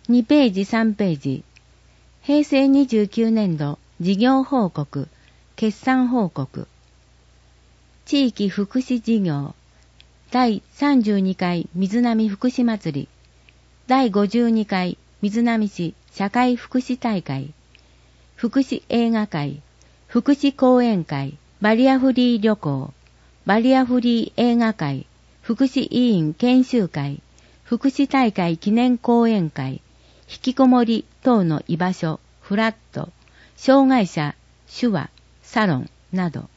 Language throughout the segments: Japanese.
2ページ3ページ。平成29年度事業報告、決算報告。地域福祉事業第32回水波福祉祭り、第52回水波市社会福祉大会、福祉映画会、福祉講演会、バリアフリー旅行、バリアフリー映画会、福祉委員研修会、福祉大会記念講演会、引きこもり等の居場所、フラット、障害者、手話、サロンなど。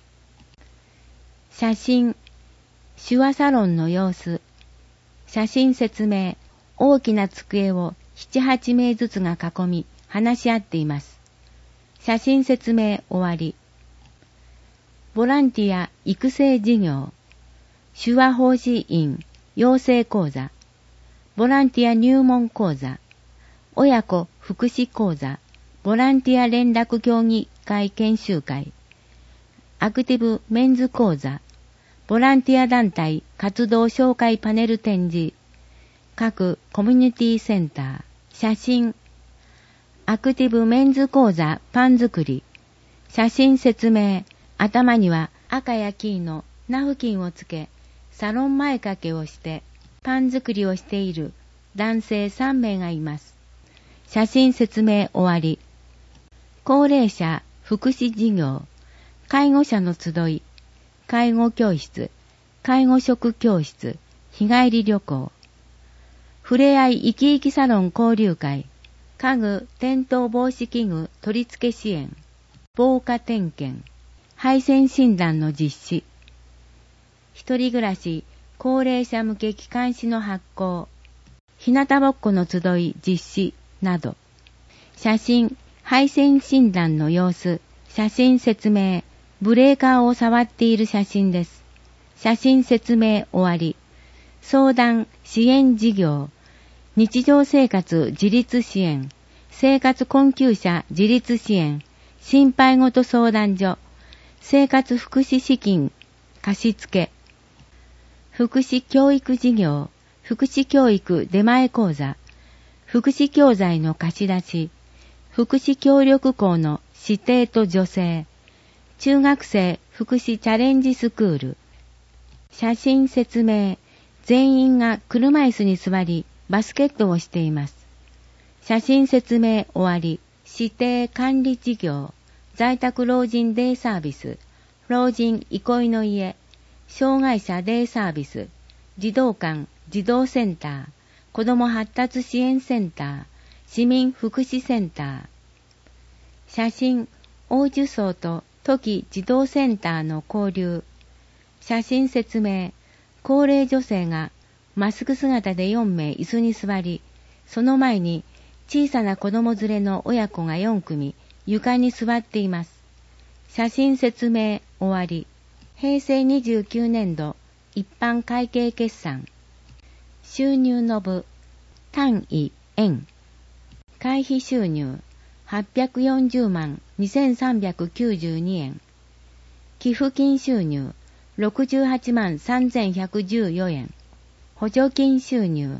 写真、手話サロンの様子、写真説明、大きな机を7、8名ずつが囲み、話し合っています。写真説明終わり。ボランティア育成事業、手話奉仕員養成講座、ボランティア入門講座、親子福祉講座、ボランティア連絡協議会研修会、アクティブメンズ講座、ボランティア団体活動紹介パネル展示、各コミュニティセンター、写真、アクティブメンズ講座パン作り、写真説明、頭には赤や黄のナフキンをつけ、サロン前掛けをしてパン作りをしている男性3名がいます。写真説明終わり。高齢者福祉事業、介護者の集い、介護教室、介護職教室、日帰り旅行、ふれあい生き生きサロン交流会、家具転倒防止器具取り付け支援、防火点検、配線診断の実施、一人暮らし高齢者向け機関誌の発行、日向ぼっこの集い実施など、写真、配線診断の様子、写真説明、ブレーカーを触っている写真です。写真説明終わり。相談、支援事業、日常生活自立支援、生活困窮者自立支援、心配ごと相談所、生活福祉資金貸付、福祉教育事業、福祉教育出前講座、福祉教材の貸し出し、福祉協力校の指定と助成、中学生福祉チャレンジスクール、写真説明、全員が車椅子に座り、バスケットをしています。写真説明終わり。指定管理事業、在宅老人デイサービス、老人憩いの家、障害者デイサービス、児童館、児童センター、子ども発達支援センター、市民福祉センター。写真、大樹荘とトキ児童センターの交流。写真説明、高齢女性がマスク姿で4名椅子に座り、その前に小さな子供連れの親子が4組床に座っています。写真説明終わり。平成29年度一般会計決算。収入の部、単位円。会費収入840万2392円。寄付金収入68万3114円。補助金収入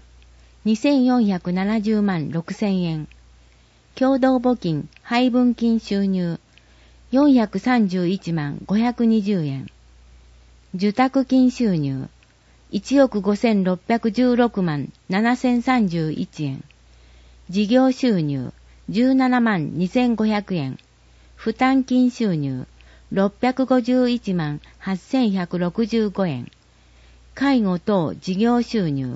2470万6000円。共同募金配分金収入431万520円。受託金収入1億5616万7031円。事業収入17万2500円。負担金収入651万8165円。介護等事業収入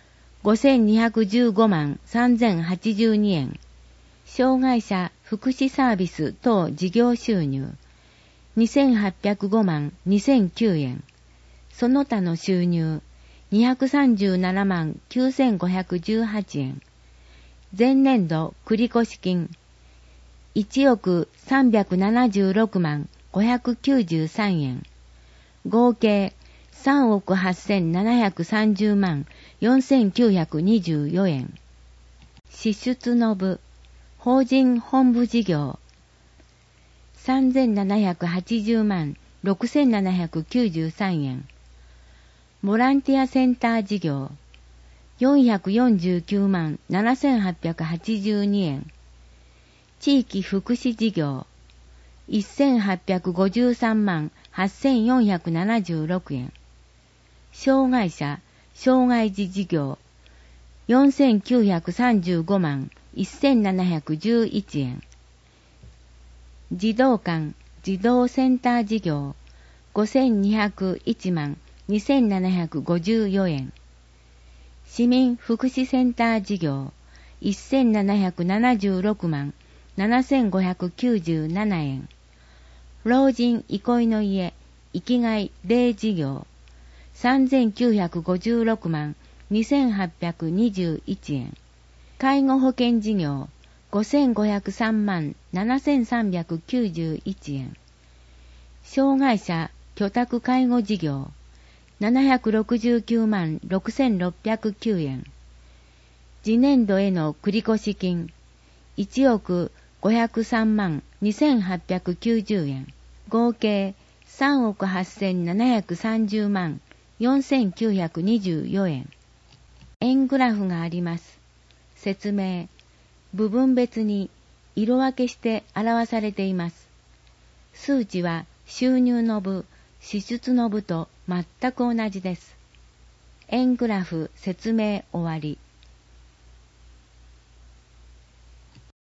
5215万3082円。障害者福祉サービス等事業収入2805万2009円。その他の収入237万9518円。前年度繰越金1億376万593円。合計3億8730万4924円。支出の部、法人本部事業3780万6793円。ボランティアセンター事業 449万7882円。地域福祉事業1853万8476円。障害者、障害児事業4935万1711円。児童館、児童センター事業5201万2754円。市民福祉センター事業1776万7597円。老人憩いの家生きがい例事業3956万2821円。介護保険事業5503万7391円。障害者居宅介護事業769万6609円。次年度への繰越金1億503万2890円。合計3億8730万4924円。円グラフがあります。説明。部分別に色分けして表されています。数値は収入の部、支出の部と全く同じです。円グラフ説明終わり。